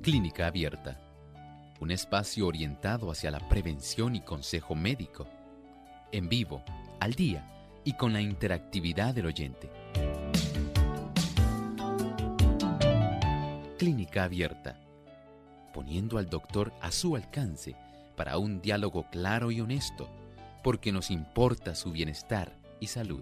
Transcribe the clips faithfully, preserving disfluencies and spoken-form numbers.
Clínica Abierta, un espacio orientado hacia la prevención y consejo médico, en vivo, al día y con la interactividad del oyente. Clínica Abierta, poniendo al doctor a su alcance para un diálogo claro y honesto, porque nos importa su bienestar y salud.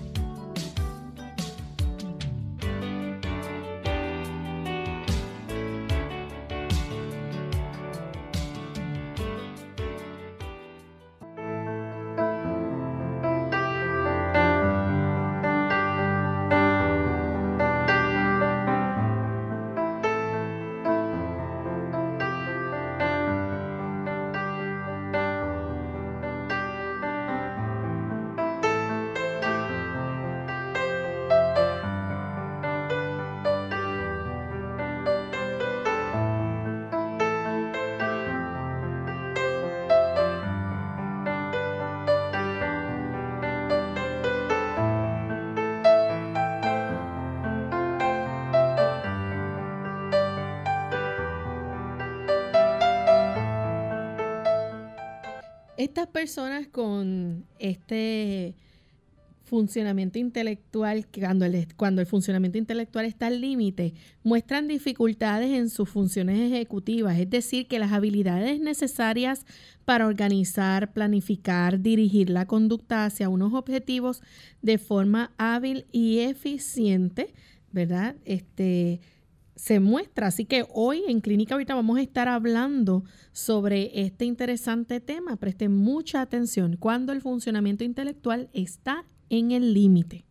Estas personas con este funcionamiento intelectual, cuando el, cuando el funcionamiento intelectual está al límite, muestran dificultades en sus funciones ejecutivas, es decir, que las habilidades necesarias para organizar, planificar, dirigir la conducta hacia unos objetivos de forma hábil y eficiente, ¿verdad? Este... se muestra. Así que hoy en Clínica Abierta vamos a estar hablando sobre este interesante tema. Presten mucha atención cuando el funcionamiento intelectual está en el límite.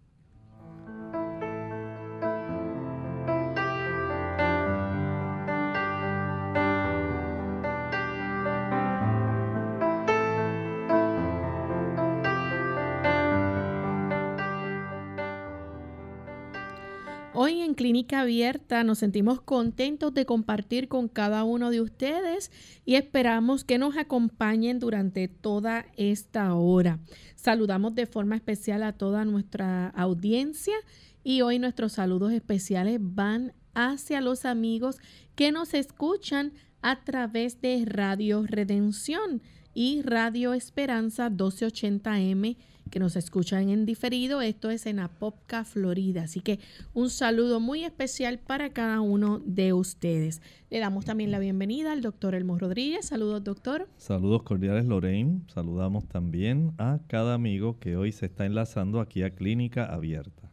Hoy en Clínica Abierta nos sentimos contentos de compartir con cada uno de ustedes y esperamos que nos acompañen durante toda esta hora. Saludamos de forma especial a toda nuestra audiencia y hoy nuestros saludos especiales van hacia los amigos que nos escuchan a través de Radio Redención y Radio Esperanza doce ochenta eme, que nos escuchan en diferido. Esto es en Apopka, Florida. Así que un saludo muy especial para cada uno de ustedes. Le damos también la bienvenida al doctor Elmo Rodríguez. Saludos, doctor. Saludos cordiales, Lorraine. Saludamos también a cada amigo que hoy se está enlazando aquí a Clínica Abierta.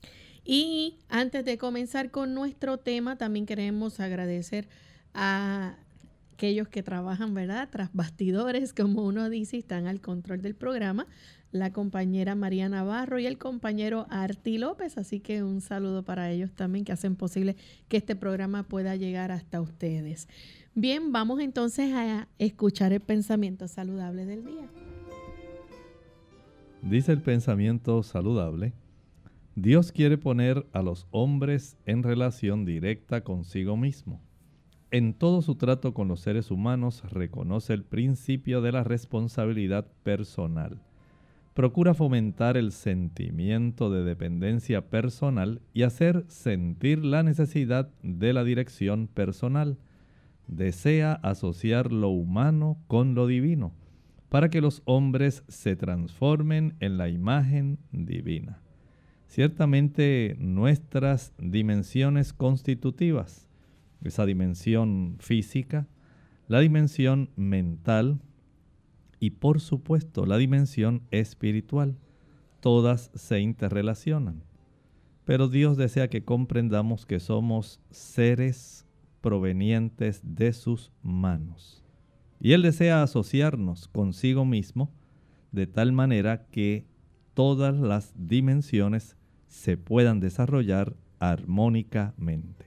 Y antes de comenzar con nuestro tema, también queremos agradecer a aquellos que trabajan, ¿verdad?, tras bastidores, como uno dice, están al control del programa, la compañera María Navarro y el compañero Arti López. Así que un saludo para ellos también, que hacen posible que este programa pueda llegar hasta ustedes. Bien, vamos entonces a escuchar el pensamiento saludable del día. Dice el pensamiento saludable: Dios quiere poner a los hombres en relación directa consigo mismo. En todo su trato con los seres humanos reconoce el principio de la responsabilidad personal. Procura fomentar el sentimiento de dependencia personal y hacer sentir la necesidad de la dirección personal. Desea asociar lo humano con lo divino, para que los hombres se transformen en la imagen divina. Ciertamente nuestras dimensiones constitutivas, esa dimensión física, la dimensión mental y por supuesto la dimensión espiritual, todas se interrelacionan. Pero Dios desea que comprendamos que somos seres provenientes de sus manos. Y Él desea asociarnos consigo mismo de tal manera que todas las dimensiones se puedan desarrollar armónicamente.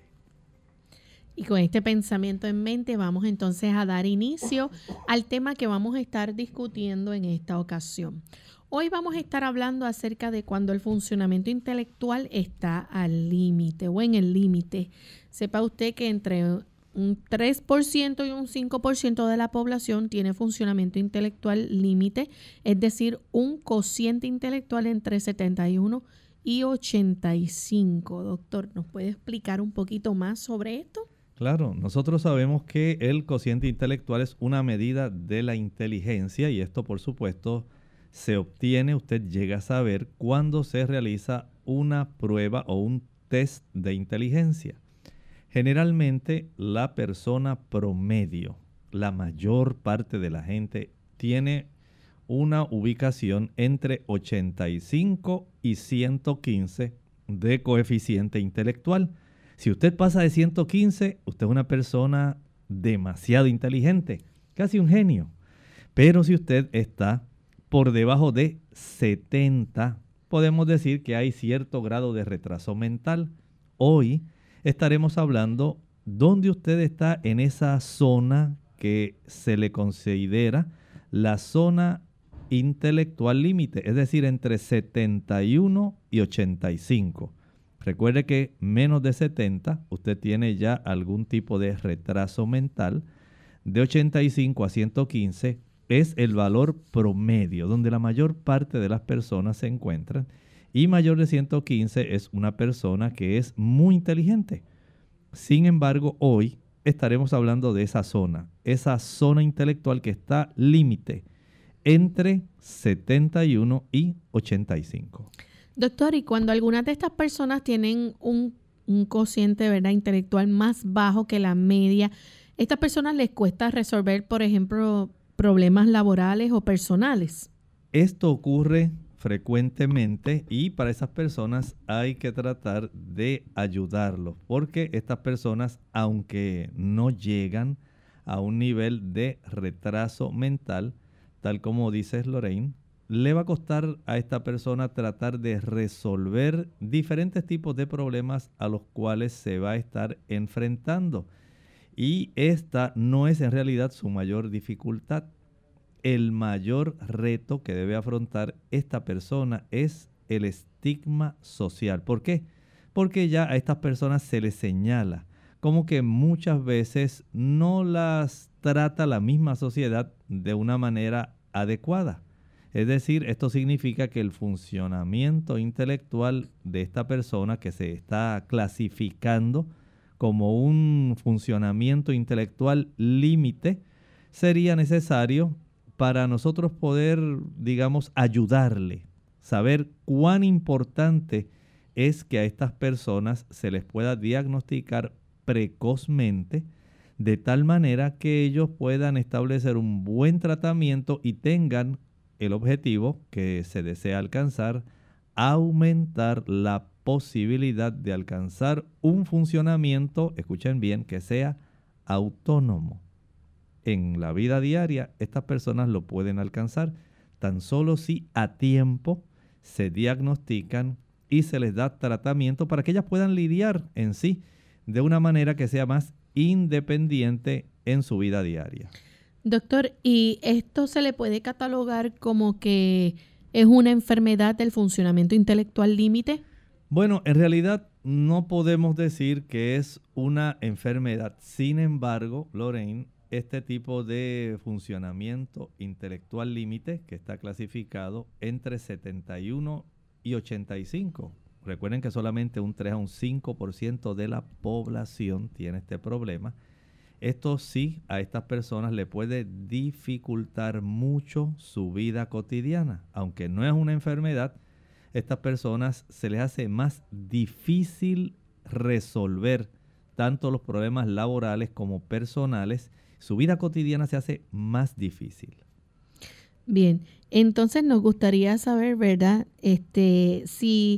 Y con este pensamiento en mente vamos entonces a dar inicio al tema que vamos a estar discutiendo en esta ocasión. Hoy vamos a estar hablando acerca de cuando el funcionamiento intelectual está al límite o en el límite. Sepa usted que entre un tres por ciento y un cinco por ciento de la población tiene funcionamiento intelectual límite, es decir, un cociente intelectual entre setenta y uno y ochenta y cinco. Doctor, ¿nos puede explicar un poquito más sobre esto? Claro, nosotros sabemos que el cociente intelectual es una medida de la inteligencia y esto, por supuesto, se obtiene, usted llega a saber cuando se realiza una prueba o un test de inteligencia. Generalmente la persona promedio, la mayor parte de la gente, tiene una ubicación entre ochenta y cinco y ciento quince de coeficiente intelectual. Si usted pasa de ciento quince, usted es una persona demasiado inteligente, casi un genio. Pero si usted está por debajo de setenta, podemos decir que hay cierto grado de retraso mental. Hoy estaremos hablando donde usted está en esa zona que se le considera la zona intelectual límite, es decir, entre setenta y uno y ochenta y cinco. Recuerde que menos de setenta, usted tiene ya algún tipo de retraso mental. De ochenta y cinco a ciento quince es el valor promedio, donde la mayor parte de las personas se encuentran. Y mayor de ciento quince es una persona que es muy inteligente. Sin embargo, hoy estaremos hablando de esa zona, esa zona intelectual que está límite entre setenta y uno y ochenta y cinco. Doctor, y cuando algunas de estas personas tienen un, un cociente, ¿verdad?, intelectual más bajo que la media, ¿a estas personas les cuesta resolver, por ejemplo, problemas laborales o personales? Esto ocurre frecuentemente y para esas personas hay que tratar de ayudarlos, porque estas personas, aunque no llegan a un nivel de retraso mental, tal como dices, Lorraine, le va a costar a esta persona tratar de resolver diferentes tipos de problemas a los cuales se va a estar enfrentando. Y esta no es en realidad su mayor dificultad. El mayor reto que debe afrontar esta persona es el estigma social. ¿Por qué? Porque ya a estas personas se les señala como que muchas veces no las trata la misma sociedad de una manera adecuada. Es decir, esto significa que el funcionamiento intelectual de esta persona que se está clasificando como un funcionamiento intelectual límite sería necesario para nosotros poder, digamos, ayudarle, saber cuán importante es que a estas personas se les pueda diagnosticar precozmente, de tal manera que ellos puedan establecer un buen tratamiento y tengan el objetivo que se desea alcanzar, aumentar la posibilidad de alcanzar un funcionamiento, escuchen bien, que sea autónomo. En la vida diaria, estas personas lo pueden alcanzar tan solo si a tiempo se diagnostican y se les da tratamiento para que ellas puedan lidiar en sí de una manera que sea más independiente en su vida diaria. Doctor, ¿y esto se le puede catalogar como que es una enfermedad del funcionamiento intelectual límite? Bueno, en realidad no podemos decir que es una enfermedad. Sin embargo, Lorraine, este tipo de funcionamiento intelectual límite que está clasificado entre setenta y uno y ochenta y cinco. Recuerden que solamente un tres a un cinco por ciento de la población tiene este problema. Esto sí, a estas personas le puede dificultar mucho su vida cotidiana. Aunque no es una enfermedad, estas personas se les hace más difícil resolver tanto los problemas laborales como personales. Su vida cotidiana se hace más difícil. Bien, entonces nos gustaría saber, ¿verdad? Este, si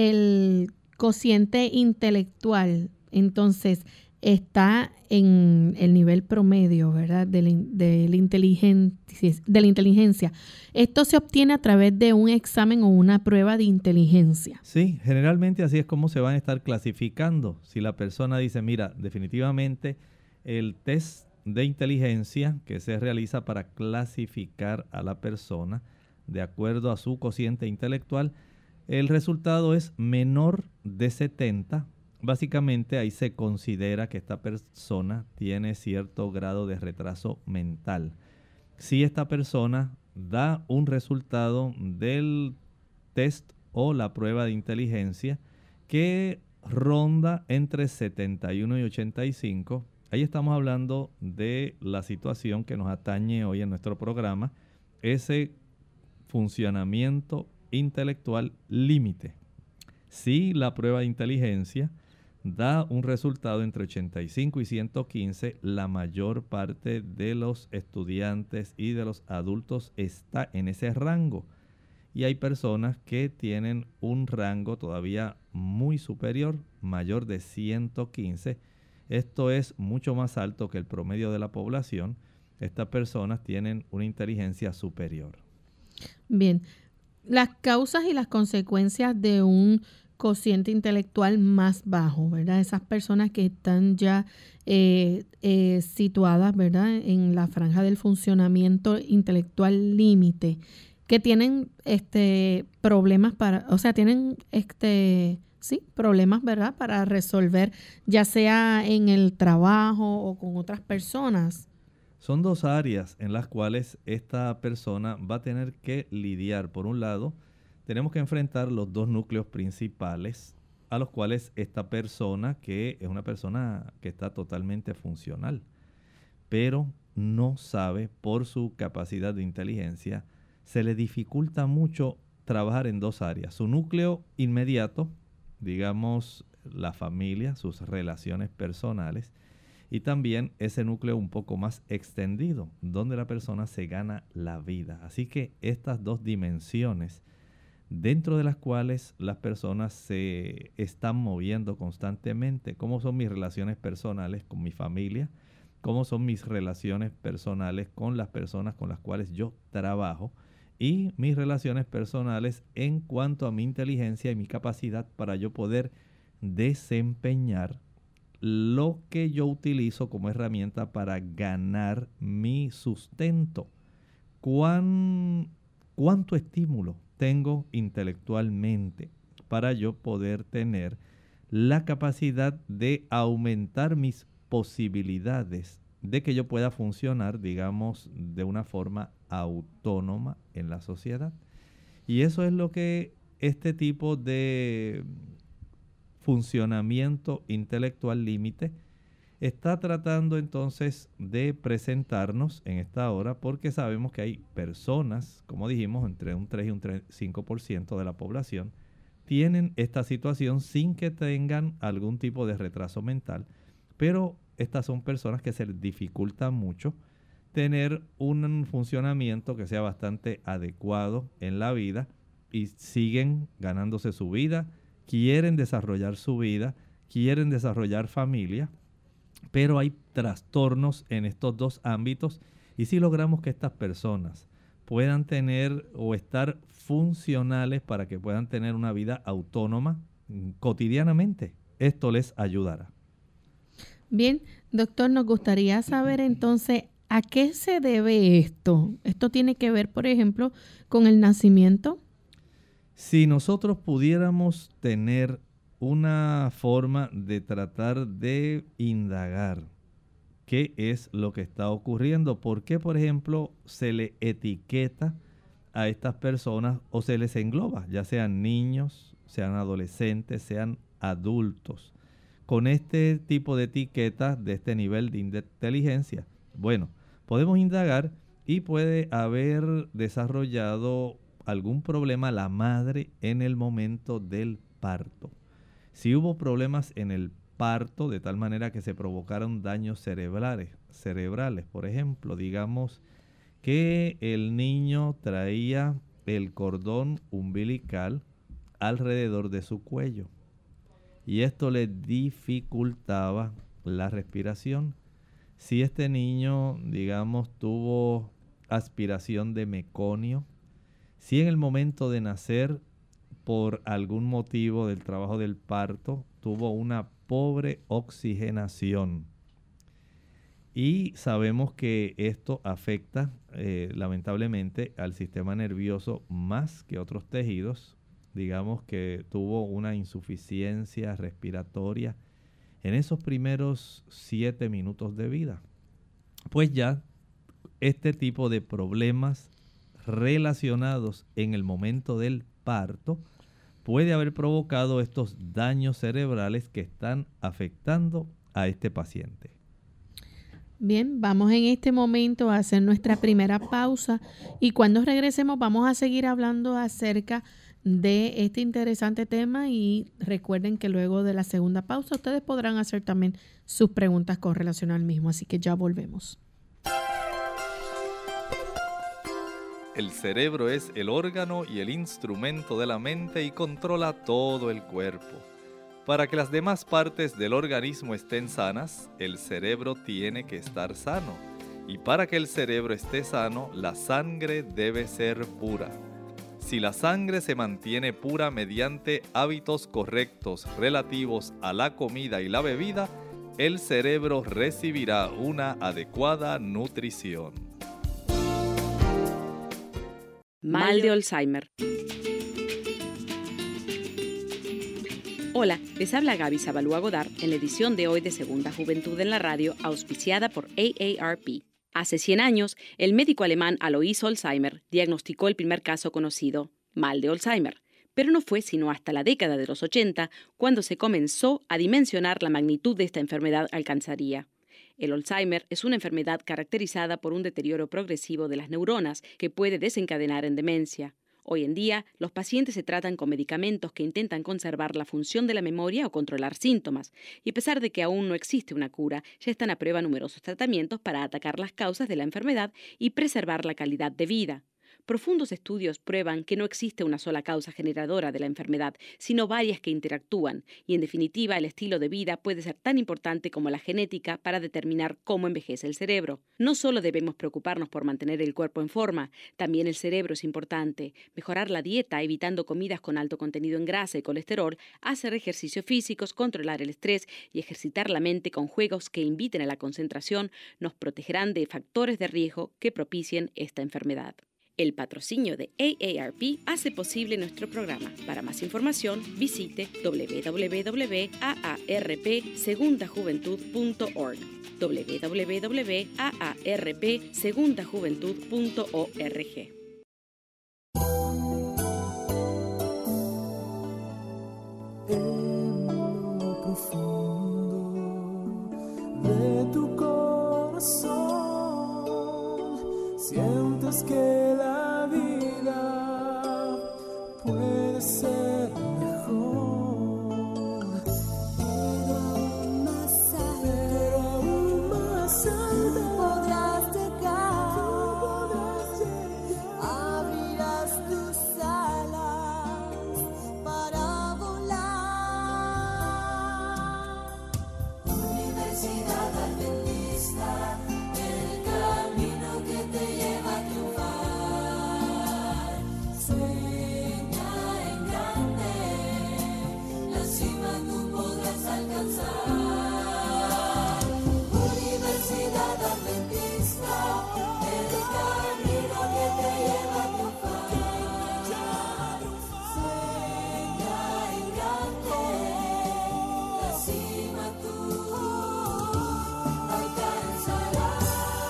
el cociente intelectual, entonces, está en el nivel promedio, ¿verdad?, de la, de la inteligencia, de la inteligencia. Esto se obtiene a través de un examen o una prueba de inteligencia. Sí, generalmente así es como se van a estar clasificando. Si la persona dice, mira, definitivamente el test de inteligencia que se realiza para clasificar a la persona de acuerdo a su cociente intelectual, el resultado es menor de setenta. Básicamente ahí se considera que esta persona tiene cierto grado de retraso mental. Si esta persona da un resultado del test o la prueba de inteligencia que ronda entre setenta y uno y ochenta y cinco. Ahí estamos hablando de la situación que nos atañe hoy en nuestro programa, ese funcionamiento intelectual límite. Si la prueba de inteligencia da un resultado entre ochenta y cinco y ciento quince, la mayor parte de los estudiantes y de los adultos está en ese rango. Y hay personas que tienen un rango todavía muy superior, mayor de ciento quince. Esto es mucho más alto que el promedio de la población. Estas personas tienen una inteligencia superior. Bien, las causas y las consecuencias de un cociente intelectual más bajo, ¿verdad? Esas personas que están ya eh, eh, situadas, ¿verdad?, en la franja del funcionamiento intelectual límite, que tienen este problemas para, o sea, tienen este sí, problemas, ¿verdad?, para resolver, ya sea en el trabajo o con otras personas. Son dos áreas en las cuales esta persona va a tener que lidiar. Por un lado, tenemos que enfrentar los dos núcleos principales a los cuales esta persona, que es una persona que está totalmente funcional, pero no sabe por su capacidad de inteligencia, se le dificulta mucho trabajar en dos áreas. Su núcleo inmediato, digamos la familia, sus relaciones personales, y también ese núcleo un poco más extendido, donde la persona se gana la vida. Así que estas dos dimensiones, dentro de las cuales las personas se están moviendo constantemente, cómo son mis relaciones personales con mi familia, cómo son mis relaciones personales con las personas con las cuales yo trabajo, y mis relaciones personales en cuanto a mi inteligencia y mi capacidad para yo poder desempeñar lo que yo utilizo como herramienta para ganar mi sustento. ¿Cuán, ¿Cuánto estímulo tengo intelectualmente para yo poder tener la capacidad de aumentar mis posibilidades de que yo pueda funcionar, digamos, de una forma autónoma en la sociedad? Y eso es lo que este tipo de funcionamiento intelectual límite está tratando entonces de presentarnos en esta hora, porque sabemos que hay personas, como dijimos, entre un tres y un cinco por ciento de la población tienen esta situación sin que tengan algún tipo de retraso mental, pero estas son personas que se les dificulta mucho tener un funcionamiento que sea bastante adecuado en la vida y siguen ganándose su vida, quieren desarrollar su vida, quieren desarrollar familia, pero hay trastornos en estos dos ámbitos. Y si logramos que estas personas puedan tener o estar funcionales para que puedan tener una vida autónoma cotidianamente, esto les ayudará. Bien, doctor, nos gustaría saber entonces a qué se debe esto. ¿Esto tiene que ver, por ejemplo, con el nacimiento? Si nosotros pudiéramos tener una forma de tratar de indagar qué es lo que está ocurriendo, por qué, por ejemplo, se le etiqueta a estas personas o se les engloba, ya sean niños, sean adolescentes, sean adultos, con este tipo de etiquetas de este nivel de inteligencia. Bueno, podemos indagar y puede haber desarrollado algún problema la madre en el momento del parto. Si hubo problemas en el parto de tal manera que se provocaron daños cerebrales, cerebrales, por ejemplo, digamos que el niño traía el cordón umbilical alrededor de su cuello y esto le dificultaba la respiración. Si este niño, digamos, tuvo aspiración de meconio, si en el momento de nacer, por algún motivo del trabajo del parto, tuvo una pobre oxigenación. Y sabemos que esto afecta eh, lamentablemente al sistema nervioso más que otros tejidos. Digamos que tuvo una insuficiencia respiratoria en esos primeros siete minutos de vida. Pues ya este tipo de problemas relacionados en el momento del parto puede haber provocado estos daños cerebrales que están afectando a este paciente. Bien, vamos en este momento a hacer nuestra primera pausa y cuando regresemos vamos a seguir hablando acerca de este interesante tema y recuerden que luego de la segunda pausa ustedes podrán hacer también sus preguntas con relación al mismo, así que ya volvemos. El cerebro es el órgano y el instrumento de la mente y controla todo el cuerpo. Para que las demás partes del organismo estén sanas, el cerebro tiene que estar sano. Y para que el cerebro esté sano, la sangre debe ser pura. Si la sangre se mantiene pura mediante hábitos correctos relativos a la comida y la bebida, el cerebro recibirá una adecuada nutrición. Mal de Alzheimer. Hola, les habla Gaby Zabalúa Godard en la edición de hoy de Segunda Juventud en la Radio, auspiciada por A A R P. Hace cien años, el médico alemán Alois Alzheimer diagnosticó el primer caso conocido, mal de Alzheimer, pero no fue sino hasta la década de los ochenta cuando se comenzó a dimensionar la magnitud de esta enfermedad alcanzaría. El Alzheimer es una enfermedad caracterizada por un deterioro progresivo de las neuronas que puede desencadenar en demencia. Hoy en día, los pacientes se tratan con medicamentos que intentan conservar la función de la memoria o controlar síntomas, y a pesar de que aún no existe una cura, ya están a prueba numerosos tratamientos para atacar las causas de la enfermedad y preservar la calidad de vida. Profundos estudios prueban que no existe una sola causa generadora de la enfermedad, sino varias que interactúan, y en definitiva el estilo de vida puede ser tan importante como la genética para determinar cómo envejece el cerebro. No solo debemos preocuparnos por mantener el cuerpo en forma, también el cerebro es importante. Mejorar la dieta, evitando comidas con alto contenido en grasa y colesterol, hacer ejercicios físicos, controlar el estrés y ejercitar la mente con juegos que inviten a la concentración nos protegerán de factores de riesgo que propicien esta enfermedad. El patrocinio de A A R P hace posible nuestro programa. Para más información, visite w w w punto a a r p segunda juventud punto org, w w w punto a a r p segunda juventud punto org. En lo profundo de tu corazón sientes que la vida puede ser mejor, pero aún más alto, pero aún más alto podrás llegar, podrás llegar, abrirás tus alas para volar. Universidad Adventista, el camino que te lleva a triunfar. Sueña en grande, la cima tú podrás alcanzar. Universidad Adventista, el camino que te lleva a triunfar. Sueña en grande, la cima tú alcanzarás.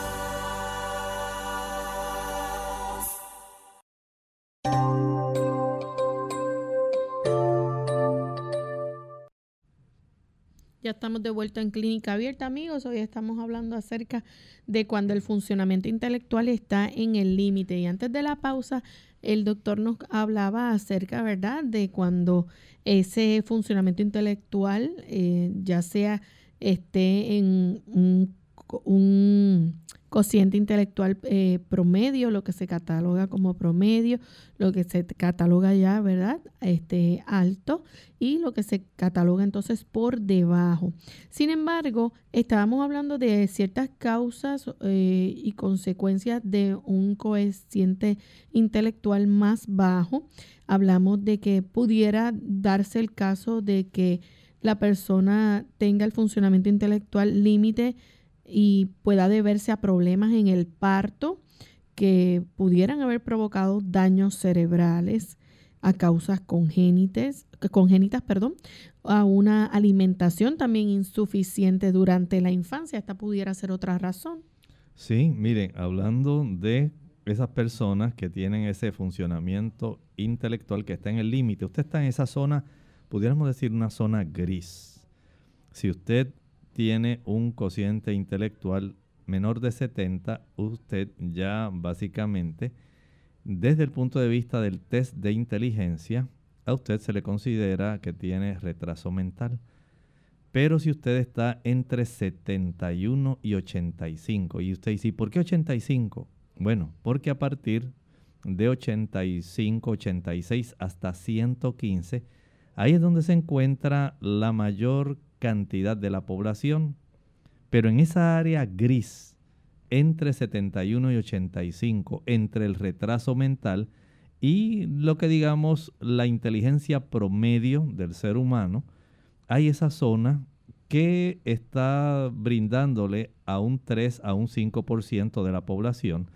Ya estamos de vuelta en Clínica Abierta, amigos. Hoy estamos hablando acerca de cuando el funcionamiento intelectual está en el límite. Y antes de la pausa, el doctor nos hablaba acerca, ¿verdad?, de cuando ese funcionamiento intelectual, eh, ya sea esté en un, un cociente intelectual eh, promedio, lo que se cataloga como promedio, lo que se cataloga ya, ¿verdad?, este alto, y lo que se cataloga entonces por debajo. Sin embargo, estábamos hablando de ciertas causas eh, y consecuencias de un cociente intelectual más bajo. Hablamos de que pudiera darse el caso de que la persona tenga el funcionamiento intelectual límite y pueda deberse a problemas en el parto que pudieran haber provocado daños cerebrales a causas congénitas, congénitas, perdón, a una alimentación también insuficiente durante la infancia. Esta pudiera ser otra razón. Sí, miren, hablando de esas personas que tienen ese funcionamiento intelectual que está en el límite. Usted está en esa zona, pudiéramos decir una zona gris. Si usted tiene un cociente intelectual menor de setenta, usted ya básicamente, desde el punto de vista del test de inteligencia, a usted se le considera que tiene retraso mental. Pero si usted está entre setenta y uno y ochenta y cinco, y usted dice, ¿por qué ochenta y cinco? Bueno, porque a partir de ochenta y cinco, ochenta y seis hasta ciento quince, ahí es donde se encuentra la mayor cantidad de la población. Pero en esa área gris, entre setenta y uno y ochenta y cinco, entre el retraso mental y lo que digamos la inteligencia promedio del ser humano, hay esa zona que está brindándole a un tres a un cinco por ciento de la población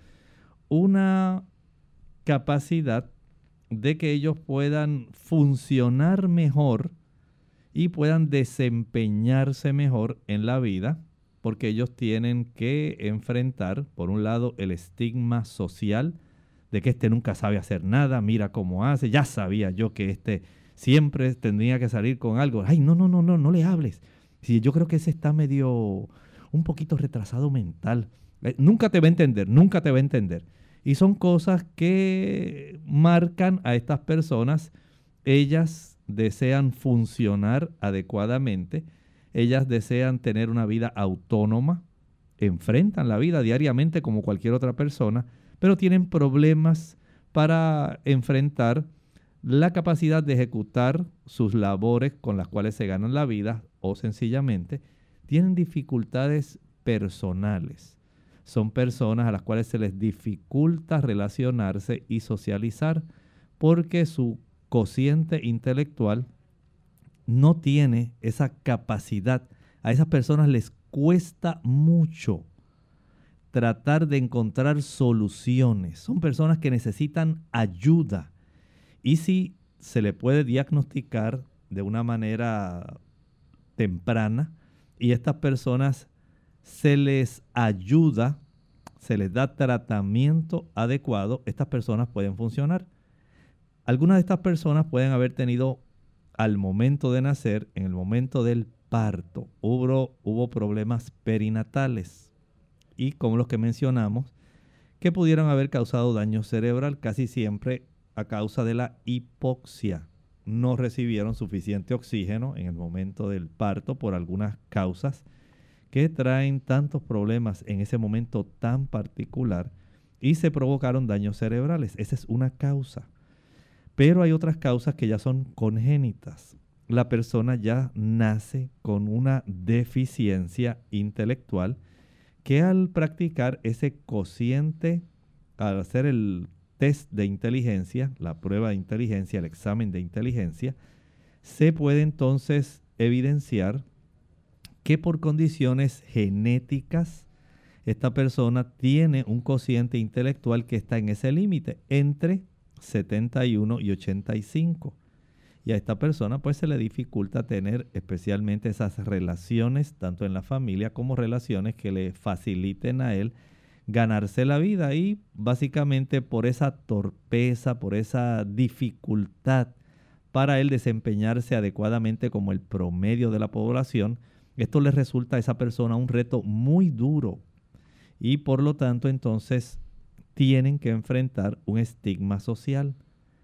una capacidad de que ellos puedan funcionar mejor y puedan desempeñarse mejor en la vida, porque ellos tienen que enfrentar, por un lado, el estigma social de que este nunca sabe hacer nada, mira cómo hace, ya sabía yo que este siempre tendría que salir con algo. Ay, no, no, no, no, no le hables. Sí, yo creo que ese está medio, un poquito retrasado mental. Eh, nunca te va a entender, nunca te va a entender. Y son cosas que marcan a estas personas. Ellas desean funcionar adecuadamente. Ellas desean tener una vida autónoma. Enfrentan la vida diariamente como cualquier otra persona, pero tienen problemas para enfrentar la capacidad de ejecutar sus labores con las cuales se ganan la vida, o sencillamente tienen dificultades personales. Son personas a las cuales se les dificulta relacionarse y socializar porque su cociente intelectual no tiene esa capacidad. A esas personas les cuesta mucho tratar de encontrar soluciones. Son personas que necesitan ayuda. Y si se le puede diagnosticar de una manera temprana y estas personas se les ayuda, se les da tratamiento adecuado, estas personas pueden funcionar. Algunas de estas personas pueden haber tenido al momento de nacer, en el momento del parto, hubo, hubo problemas perinatales y como los que mencionamos, que pudieron haber causado daño cerebral casi siempre a causa de la hipoxia. No recibieron suficiente oxígeno en el momento del parto por algunas causas que traen tantos problemas en ese momento tan particular y se provocaron daños cerebrales. Esa es una causa. Pero hay otras causas que ya son congénitas. La persona ya nace con una deficiencia intelectual que al practicar ese cociente, al hacer el test de inteligencia, la prueba de inteligencia, el examen de inteligencia, se puede entonces evidenciar que por condiciones genéticas esta persona tiene un cociente intelectual que está en ese límite entre setenta y uno y ochenta y cinco. Y a esta persona pues se le dificulta tener especialmente esas relaciones, tanto en la familia como relaciones que le faciliten a él ganarse la vida. Y básicamente por esa torpeza, por esa dificultad para él desempeñarse adecuadamente como el promedio de la población, esto le resulta a esa persona un reto muy duro. Y por lo tanto entonces tienen que enfrentar un estigma social.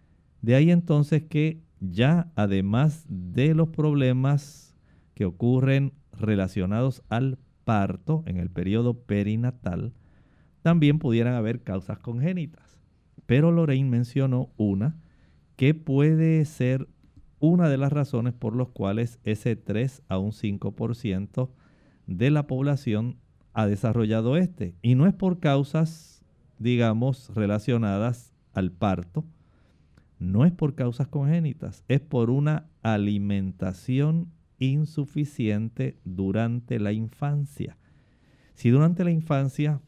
De ahí entonces que ya además de los problemas que ocurren relacionados al parto en el periodo perinatal, también pudieran haber causas congénitas. Pero Lorraine mencionó una que puede ser una de las razones por las cuales ese tres a un cinco por ciento de la población ha desarrollado este. Y no es por causas, digamos, relacionadas al parto, no es por causas congénitas, es por una alimentación insuficiente durante la infancia. Si durante la infancia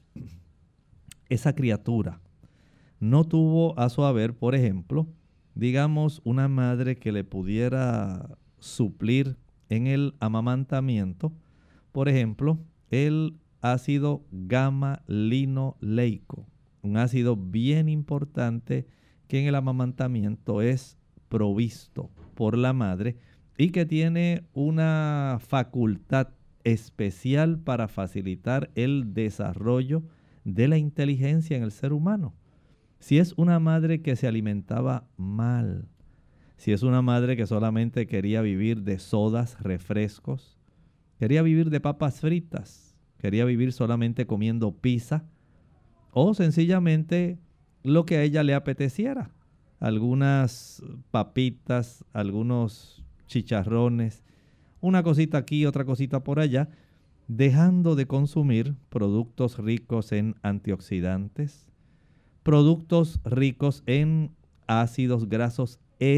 esa criatura no tuvo a su haber, por ejemplo, digamos, una madre que le pudiera suplir en el amamantamiento, por ejemplo, el ácido gamma-linoleico. un ácido bien importante que en el amamantamiento es provisto por la madre y que tiene una facultad especial para facilitar el desarrollo de la inteligencia en el ser humano. Si es una madre que se alimentaba mal, si es una madre que solamente quería vivir de sodas, refrescos, quería vivir de papas fritas, quería vivir solamente comiendo pizza, o sencillamente lo que a ella le apeteciera, algunas papitas, algunos chicharrones, una cosita aquí, otra cosita por allá, dejando de consumir productos ricos en antioxidantes, productos ricos en ácidos grasos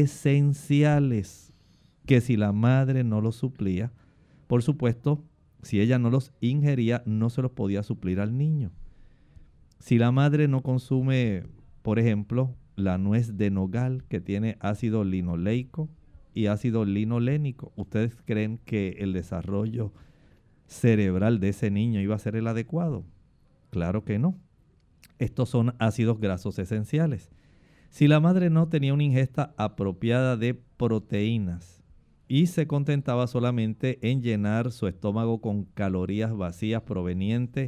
esenciales, que si la madre no los suplía, por supuesto, si ella no los ingería, no se los podía suplir al niño. Si la madre no consume, por ejemplo, la nuez de nogal, que tiene ácido linoleico y ácido linolénico, ¿ustedes creen que el desarrollo cerebral de ese niño iba a ser el adecuado? Claro que no. Estos son ácidos grasos esenciales. Si la madre no tenía una ingesta apropiada de proteínas y se contentaba solamente en llenar su estómago con calorías vacías provenientes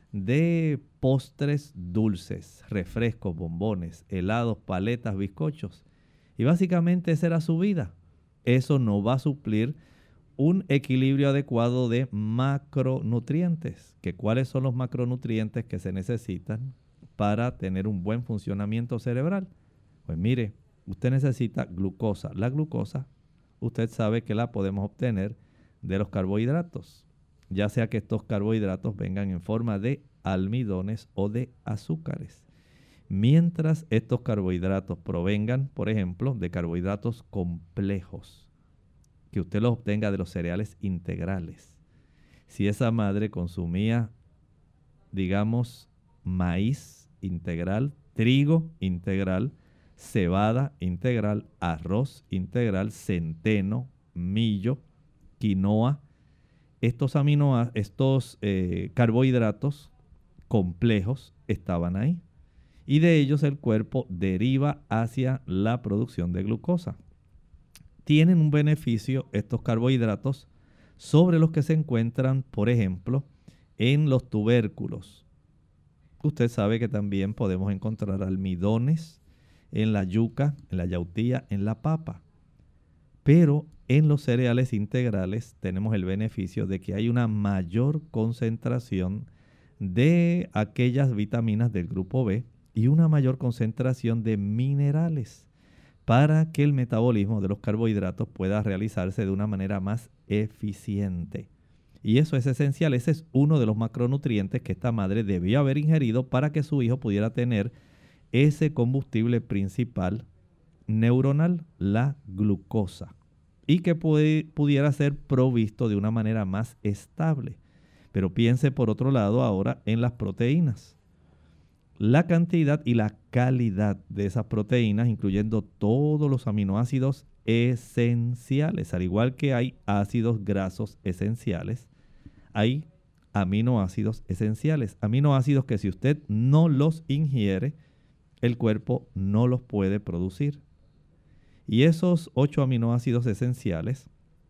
de postres dulces, refrescos, bombones, helados, paletas, bizcochos, y básicamente esa era su vida, eso no va a suplir un equilibrio adecuado de macronutrientes. ¿Que cuáles son los macronutrientes que se necesitan para tener un buen funcionamiento cerebral? Pues mire, usted necesita glucosa. La glucosa, usted sabe que la podemos obtener de los carbohidratos, ya sea que estos carbohidratos vengan en forma de almidones o de azúcares. Mientras estos carbohidratos provengan, por ejemplo, de carbohidratos complejos, que usted los obtenga de los cereales integrales. Si esa madre consumía, digamos, maíz integral, trigo integral, cebada integral, arroz integral, centeno, millo, quinoa, estos aminoácidos, estos eh, carbohidratos complejos estaban ahí. Y de ellos el cuerpo deriva hacia la producción de glucosa. Tienen un beneficio estos carbohidratos sobre los que se encuentran, por ejemplo, en los tubérculos. Usted sabe que también podemos encontrar almidones en la yuca, en la yautía, en la papa. Pero en los cereales integrales tenemos el beneficio de que hay una mayor concentración de aquellas vitaminas del grupo B y una mayor concentración de minerales para que el metabolismo de los carbohidratos pueda realizarse de una manera más eficiente. Y eso es esencial. Ese es uno de los macronutrientes que esta madre debió haber ingerido para que su hijo pudiera tener ese combustible principal neuronal, la glucosa, y que puede, pudiera ser provisto de una manera más estable. Pero piense por otro lado ahora en las proteínas. La cantidad y la calidad de esas proteínas, incluyendo todos los aminoácidos esenciales, al igual que hay ácidos grasos esenciales, hay aminoácidos esenciales. Aminoácidos que si usted no los ingiere, el cuerpo no los puede producir. Y esos ocho aminoácidos esenciales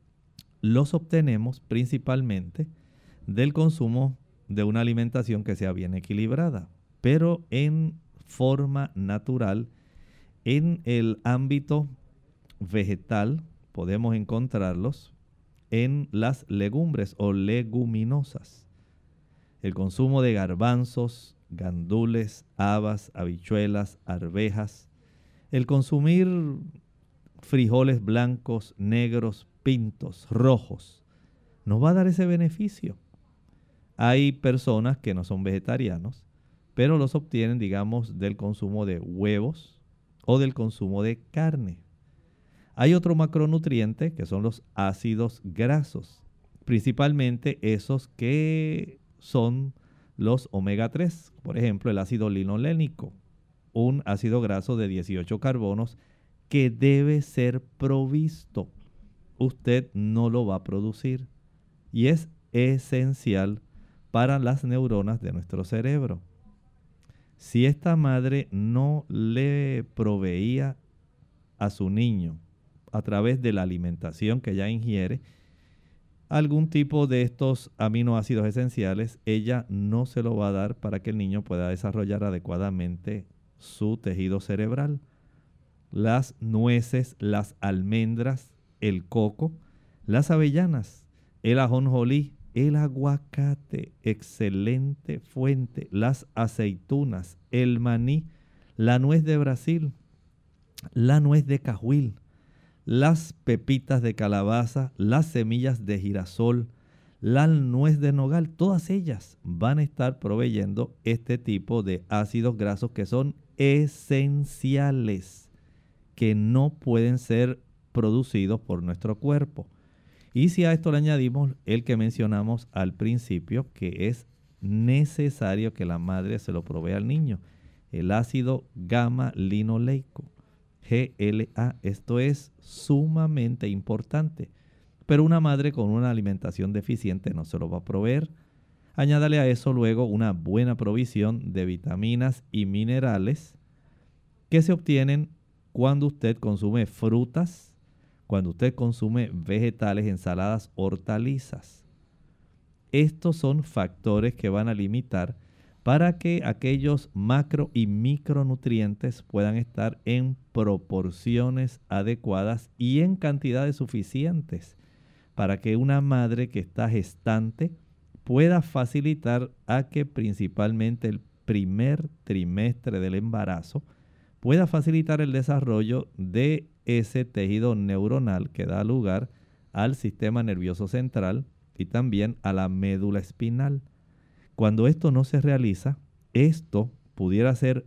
los obtenemos principalmente del consumo de una alimentación que sea bien equilibrada, pero en forma natural. En el ámbito vegetal podemos encontrarlos en las legumbres o leguminosas. El consumo de garbanzos, gandules, habas, habichuelas, arvejas, el consumir frijoles blancos, negros, pintos, rojos, nos va a dar ese beneficio. Hay personas que no son vegetarianos, pero los obtienen, digamos, del consumo de huevos o del consumo de carne. Hay otro macronutriente que son los ácidos grasos, principalmente esos que son los omega tres, por ejemplo, el ácido linolénico, un ácido graso de dieciocho carbonos que debe ser provisto. Usted no lo va a producir y es esencial para las neuronas de nuestro cerebro. si esta madre no le proveía a su niño a través de la alimentación que ella ingiere algún tipo de estos aminoácidos esenciales, ella no se lo va a dar para que el niño pueda desarrollar adecuadamente su tejido cerebral. Las nueces, las almendras, el coco, las avellanas, el ajonjolí, el aguacate, excelente fuente, las aceitunas, el maní, la nuez de Brasil, la nuez de cajuil, las pepitas de calabaza, las semillas de girasol, la nuez de nogal, todas ellas van a estar proveyendo este tipo de ácidos grasos que son esenciales, que no pueden ser producidos por nuestro cuerpo. Y si a esto le añadimos el que mencionamos al principio, que es necesario que la madre se lo provea al niño, el ácido gamma-linoleico, G L A, esto es sumamente importante. Pero una madre con una alimentación deficiente no se lo va a proveer. Añádale a eso luego una buena provisión de vitaminas y minerales que se obtienen cuando usted consume frutas, cuando usted consume vegetales, ensaladas, hortalizas. Estos son factores que van a limitar para que aquellos macro y micronutrientes puedan estar en proporciones adecuadas y en cantidades suficientes para que una madre que está gestante pueda facilitar a que principalmente el primer trimestre del embarazo pueda facilitar el desarrollo de ese tejido neuronal que da lugar al sistema nervioso central y también a la médula espinal. Cuando esto no se realiza, esto pudiera ser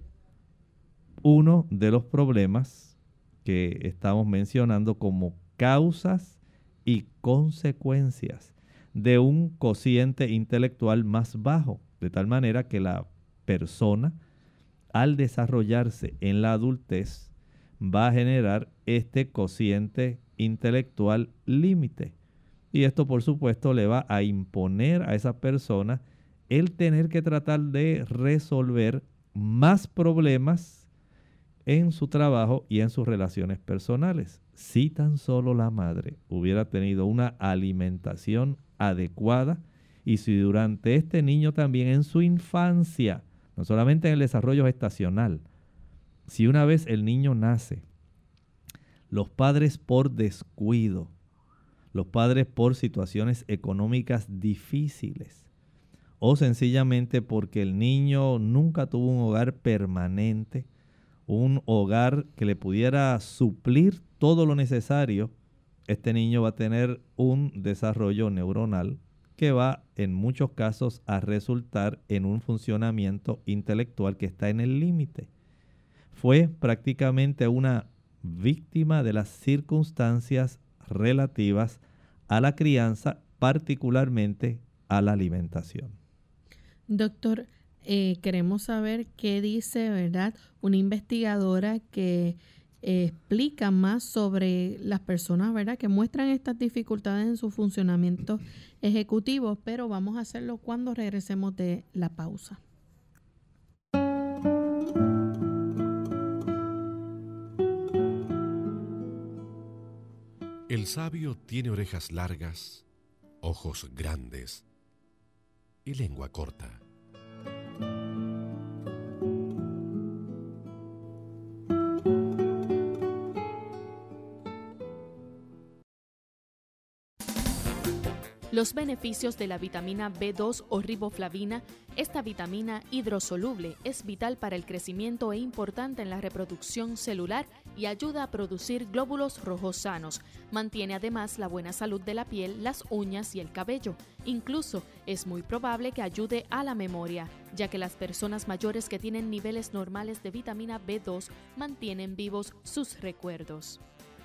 uno de los problemas que estamos mencionando como causas y consecuencias de un cociente intelectual más bajo, de tal manera que la persona, al desarrollarse en la adultez, va a generar este cociente intelectual límite. Y esto, por supuesto, le va a imponer a esa persona el tener que tratar de resolver más problemas en su trabajo y en sus relaciones personales. Si tan solo la madre hubiera tenido una alimentación adecuada y si durante este niño también en su infancia, no solamente en el desarrollo gestacional, si una vez el niño nace, los padres por descuido, los padres por situaciones económicas difíciles, o sencillamente porque el niño nunca tuvo un hogar permanente, un hogar que le pudiera suplir todo lo necesario, este niño va a tener un desarrollo neuronal que va en muchos casos a resultar en un funcionamiento intelectual que está en el límite. Fue prácticamente una víctima de las circunstancias relativas a la crianza, particularmente a la alimentación. Doctor, eh, queremos saber qué dice, ¿verdad?, una investigadora que eh, explica más sobre las personas, ¿verdad?, que muestran estas dificultades en su funcionamiento ejecutivo, pero vamos a hacerlo cuando regresemos de la pausa. El sabio tiene orejas largas, ojos grandes y lengua corta. Los beneficios de la vitamina B dos o riboflavina. Esta vitamina hidrosoluble es vital para el crecimiento e importante en la reproducción celular y ayuda a producir glóbulos rojos sanos. Mantiene además la buena salud de la piel, las uñas y el cabello. Incluso es muy probable que ayude a la memoria, ya que las personas mayores que tienen niveles normales de vitamina B dos mantienen vivos sus recuerdos.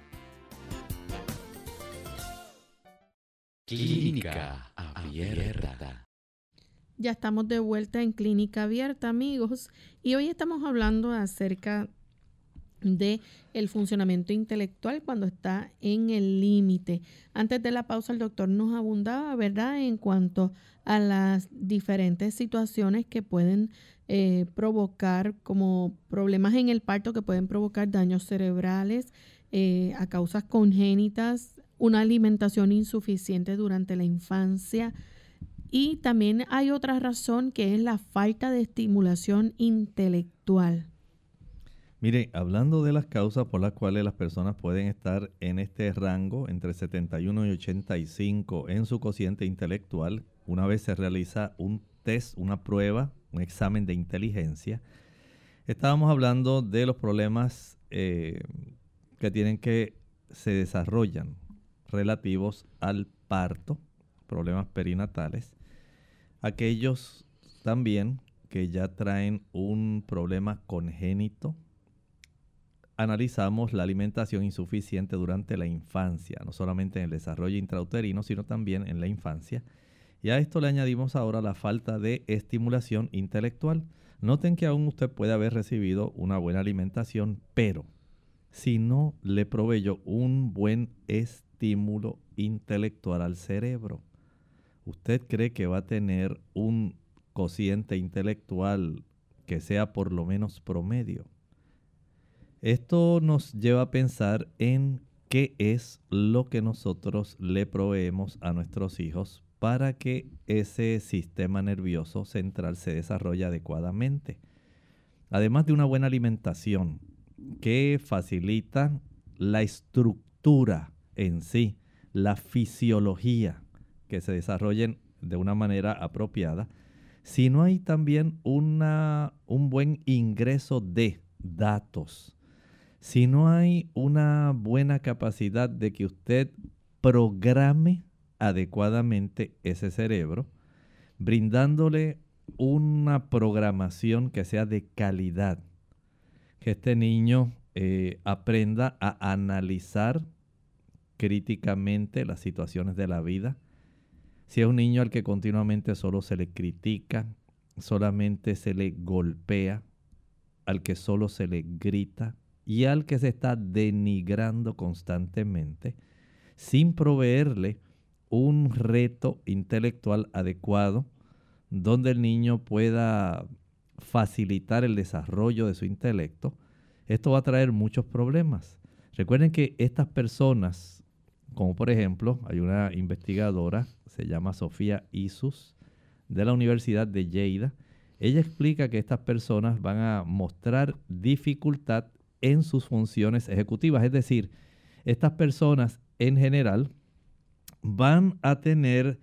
Clínica Abierta. Ya estamos de vuelta en Clínica Abierta, amigos, y hoy estamos hablando acerca de el funcionamiento intelectual cuando está en el límite. Antes de la pausa, el doctor nos abundaba, ¿verdad?, en cuanto a las diferentes situaciones que pueden eh, provocar como problemas en el parto que pueden provocar daños cerebrales eh, a causas congénitas, una alimentación insuficiente durante la infancia. Y también hay otra razón que es la falta de estimulación intelectual. Mire, hablando de las causas por las cuales las personas pueden estar en este rango entre setenta y uno y ochenta y cinco en su cociente intelectual, una vez se realiza un test, una prueba, un examen de inteligencia, estábamos hablando de los problemas eh, que tienen que se desarrollan relativos al parto, problemas perinatales, aquellos también que ya traen un problema congénito. Analizamos la alimentación insuficiente durante la infancia, no solamente en el desarrollo intrauterino, sino también en la infancia. Y a esto le añadimos ahora la falta de estimulación intelectual. Noten que aún usted puede haber recibido una buena alimentación, pero si no le proveyó un buen estímulo intelectual al cerebro, ¿usted cree que va a tener un cociente intelectual que sea por lo menos promedio? Esto nos lleva a pensar en qué es lo que nosotros le proveemos a nuestros hijos para que ese sistema nervioso central se desarrolle adecuadamente. Además de una buena alimentación que facilita la estructura en sí, la fisiología, que se desarrollen de una manera apropiada, si no hay también una, un buen ingreso de datos, si no hay una buena capacidad de que usted programe adecuadamente ese cerebro, brindándole una programación que sea de calidad, que este niño eh, aprenda a analizar críticamente las situaciones de la vida. Si es un niño al que continuamente solo se le critica, solamente se le golpea, al que solo se le grita, y al que se está denigrando constantemente, sin proveerle un reto intelectual adecuado, donde el niño pueda facilitar el desarrollo de su intelecto, esto va a traer muchos problemas. Recuerden que estas personas, como por ejemplo, hay una investigadora, se llama Sofía Isus, de la Universidad de Lleida, ella explica que estas personas van a mostrar dificultad en sus funciones ejecutivas. Es decir, estas personas en general van a tener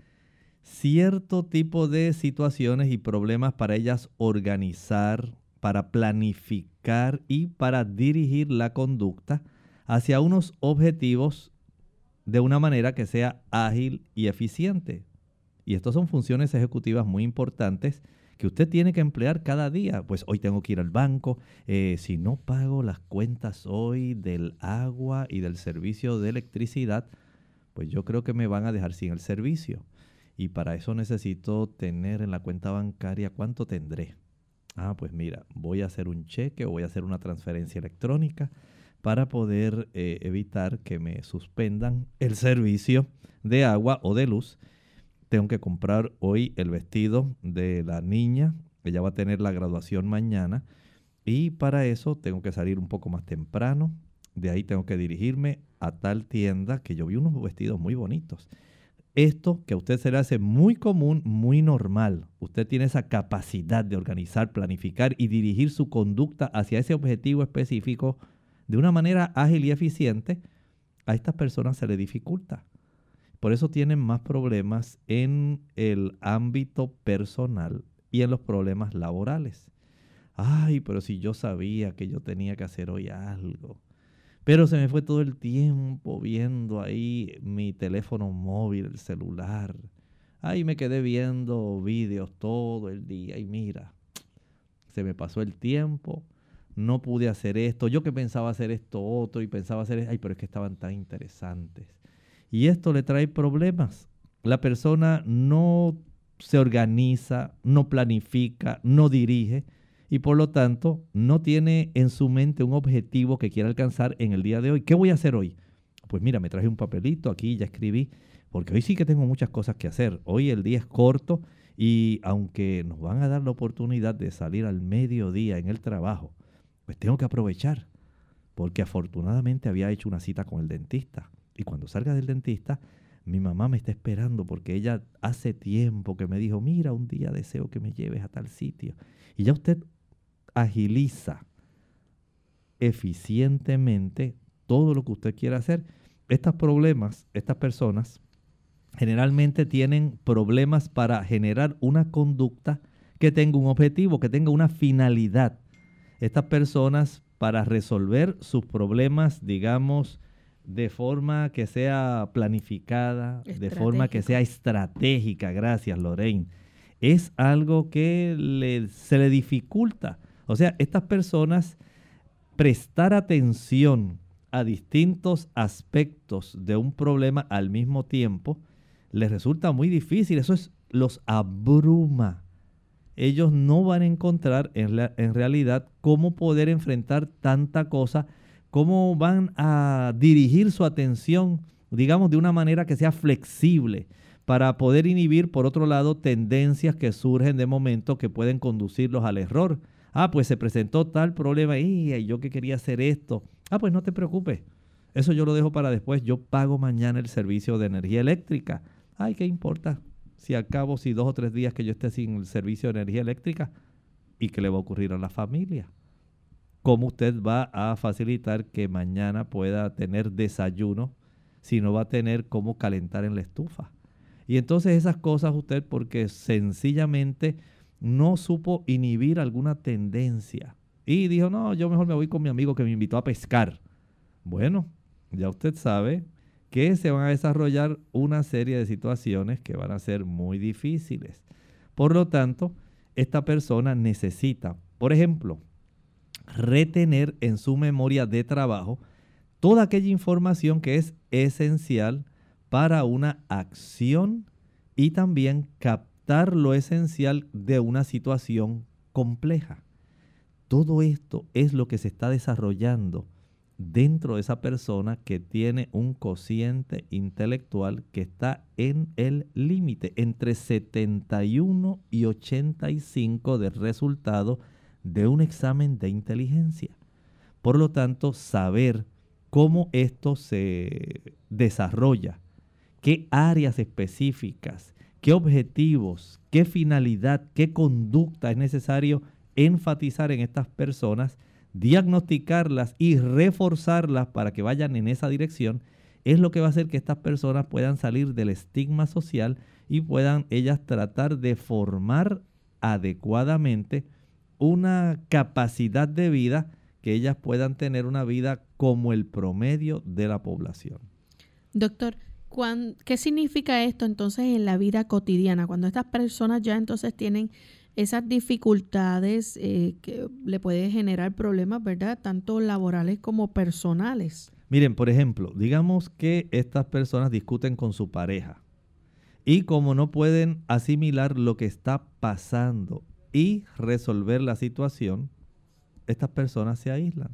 cierto tipo de situaciones y problemas para ellas organizar, para planificar y para dirigir la conducta hacia unos objetivos de una manera que sea ágil y eficiente. Y estas son funciones ejecutivas muy importantes que usted tiene que emplear cada día. Pues hoy tengo que ir al banco, eh, si no pago las cuentas hoy del agua y del servicio de electricidad, pues yo creo que me van a dejar sin el servicio. Y para eso necesito tener en la cuenta bancaria, ¿cuánto tendré? Ah, pues mira, voy a hacer un cheque o voy a hacer una transferencia electrónica para poder eh, evitar que me suspendan el servicio de agua o de luz. Tengo que comprar hoy el vestido de la niña, ella va a tener la graduación mañana, y para eso tengo que salir un poco más temprano. De ahí tengo que dirigirme a tal tienda que yo vi unos vestidos muy bonitos. Esto que a usted se le hace muy común, muy normal. Usted tiene esa capacidad de organizar, planificar y dirigir su conducta hacia ese objetivo específico de una manera ágil y eficiente. A estas personas se les dificulta. Por eso tienen más problemas en el ámbito personal y en los problemas laborales. Ay, pero si yo sabía que yo tenía que hacer hoy algo. Pero se me fue todo el tiempo viendo ahí mi teléfono móvil, el celular. Ahí me quedé viendo vídeos todo el día y mira, se me pasó el tiempo, no pude hacer esto. Yo que pensaba hacer esto otro y pensaba hacer, ay, pero es que estaban tan interesantes. Y esto le trae problemas. La persona no se organiza, no planifica, no dirige y por lo tanto no tiene en su mente un objetivo que quiera alcanzar en el día de hoy. ¿Qué voy a hacer hoy? Pues mira, me traje un papelito aquí, ya escribí, porque hoy sí que tengo muchas cosas que hacer. Hoy el día es corto Y aunque nos van a dar la oportunidad de salir al mediodía en el trabajo, pues tengo que aprovechar, porque afortunadamente había hecho una cita con el dentista. Y cuando salga del dentista, mi mamá me está esperando porque ella hace tiempo que me dijo, mira, un día deseo que me lleves a tal sitio. Y ya usted agiliza eficientemente todo lo que usted quiera hacer. Estos problemas, estas personas, generalmente tienen problemas para generar una conducta que tenga un objetivo, que tenga una finalidad. Estas personas, para resolver sus problemas, digamos, de forma que sea planificada, de forma que sea estratégica, gracias Lorraine, es algo que le, se le dificulta. O sea, estas personas, prestar atención a distintos aspectos de un problema al mismo tiempo, les resulta muy difícil. Eso es, los abruma. Ellos no van a encontrar en, la, en realidad cómo poder enfrentar tanta cosa, cómo van a dirigir su atención, digamos, de una manera que sea flexible para poder inhibir, por otro lado, tendencias que surgen de momento que pueden conducirlos al error. Ah, pues se presentó tal problema y yo que quería hacer esto. Ah, pues no te preocupes. Eso yo lo dejo para después. Yo pago mañana el servicio de energía eléctrica. Ay, ¿qué importa? Si acabo, si dos o tres días que yo esté sin el servicio de energía eléctrica, ¿y qué le va a ocurrir a la familia? ¿Cómo usted va a facilitar que mañana pueda tener desayuno si no va a tener cómo calentar en la estufa? Y entonces esas cosas usted, porque sencillamente no supo inhibir alguna tendencia. Y dijo, no, yo mejor me voy con mi amigo que me invitó a pescar. Bueno, ya usted sabe que se van a desarrollar una serie de situaciones que van a ser muy difíciles. Por lo tanto, esta persona necesita, por ejemplo, retener en su memoria de trabajo toda aquella información que es esencial para una acción y también captar lo esencial de una situación compleja. Todo esto es lo que se está desarrollando dentro de esa persona que tiene un cociente intelectual que está en el límite, entre setenta y uno y ochenta y cinco del resultado de un examen de inteligencia. Por lo tanto, saber cómo esto se desarrolla, qué áreas específicas, qué objetivos, qué finalidad, qué conducta es necesario enfatizar en estas personas, diagnosticarlas y reforzarlas para que vayan en esa dirección, es lo que va a hacer que estas personas puedan salir del estigma social y puedan ellas tratar de formar adecuadamente una capacidad de vida que ellas puedan tener una vida como el promedio de la población. Doctor, ¿qué significa esto entonces en la vida cotidiana? Cuando estas personas ya entonces tienen esas dificultades eh, que le puede generar problemas, ¿verdad? Tanto laborales como personales. Miren, por ejemplo, digamos que estas personas discuten con su pareja y como no pueden asimilar lo que está pasando y resolver la situación, estas personas se aíslan.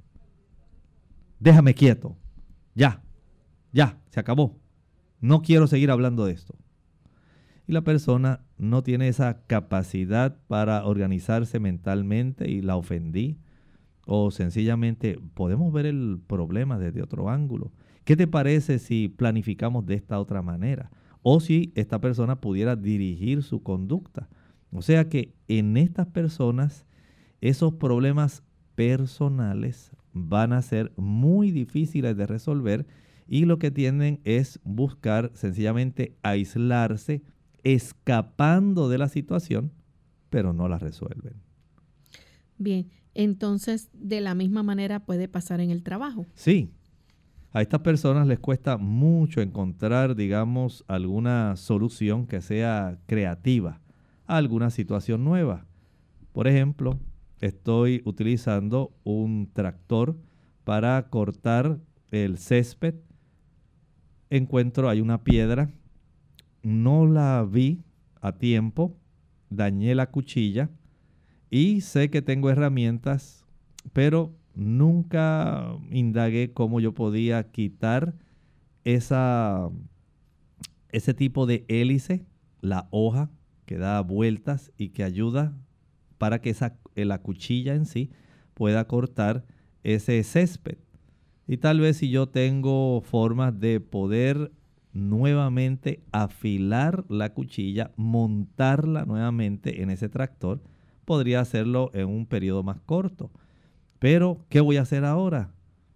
Déjame quieto. Ya, ya, se acabó. No quiero seguir hablando de esto. Y la persona no tiene esa capacidad para organizarse mentalmente y la ofendí. O sencillamente podemos ver el problema desde otro ángulo. ¿Qué te parece si planificamos de esta otra manera? O si esta persona pudiera dirigir su conducta. O sea que en estas personas esos problemas personales van a ser muy difíciles de resolver y lo que tienden es buscar sencillamente aislarse, escapando de la situación, pero no la resuelven. Bien, entonces de la misma manera puede pasar en el trabajo. Sí, a estas personas les cuesta mucho encontrar, digamos, alguna solución que sea creativa a alguna situación nueva. Por ejemplo, estoy utilizando un tractor para cortar el césped. Encuentro, hay una piedra, no la vi a tiempo, dañé la cuchilla y sé que tengo herramientas, pero nunca indagué cómo yo podía quitar esa, ese tipo de hélice, la hoja que da vueltas y que ayuda para que esa, la cuchilla en sí pueda cortar ese césped. Y tal vez si yo tengo formas de poder nuevamente afilar la cuchilla, montarla nuevamente en ese tractor, podría hacerlo en un periodo más corto. Pero, ¿qué voy a hacer ahora?